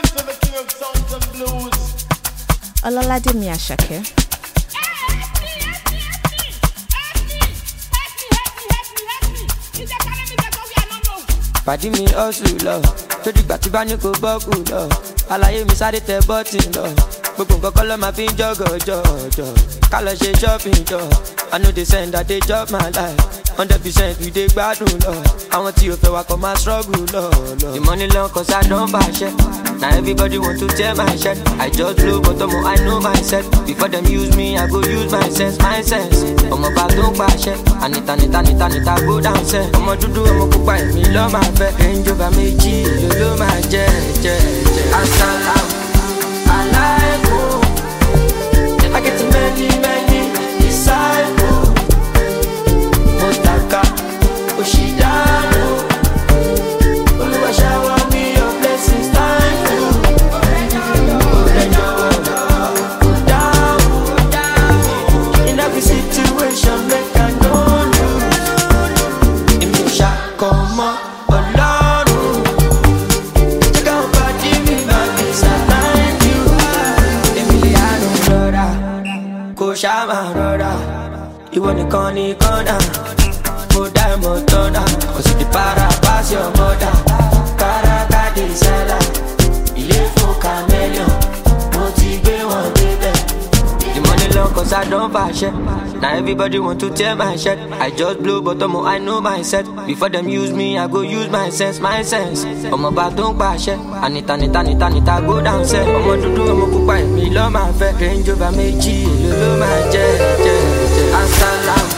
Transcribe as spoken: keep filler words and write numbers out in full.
to the king of sounds and blues. Ololade Miyashake. Pàdí mi hustle lọ, tó dìgbà tí bá ní kò bọ́kù lọ. Àlàyé mi sáré tẹ bọ́tì lọ. Gbogbo nǹkan kọ́ ló máa fi ń jọ́gọ̀ jọ̀jọ̀. Ká lọ ṣe shopping jọ. I know they send that they chop my life. Hundred percent we dey gbádùn lọ. Àwọn tí o fẹ́ wa kọ́ máa struggle lọ lọ. The money long cause I don bàṣẹ. Now everybody want to tear my shirt. I just blow but omo I know myself. Before them use me, I go use my sense, my sense. Ọmọ bá tó ń pàṣẹ. Anita, nita, nita, nita, go down sẹ́. Ọmọ dúdú, ọmọ pupa, èmi ló máa fẹ́. Range Rover méjì, èlò ló máa jẹ́, jẹ́, jẹ́. Asalaam alaikum. I get many, many disciples. Motaka, Oshidano. Oluwa shower me your blessings, thank you. In every situation, make I know you. In me shall come up alone. Check out body, me my visa, thank you. Emiliano brother, Koshama brother. Ìwọ nìkan ní kọ́nà, mo dá ẹ̀mọ́ tọ́nà. Kò sì di para pass your mother. Kárakáde sálà, ilé fún chameleon. Mo ti gbé wọn débẹ̀. The money long cause I don't bàṣẹ. Now everybody want to tear my shirt. I just blow but omo I know myself. Before them use me, I go use my sense, my sense. Ọmọ bá tó ń pàṣẹ. Anita, nita, nita, nita, go down sẹ́. Ọmọ dúdú, ọmọ pupa, èmi ló máa fẹ́. Range Rover méjì, èlò ló máa jẹ́, jẹ́, jẹ́. Asalaam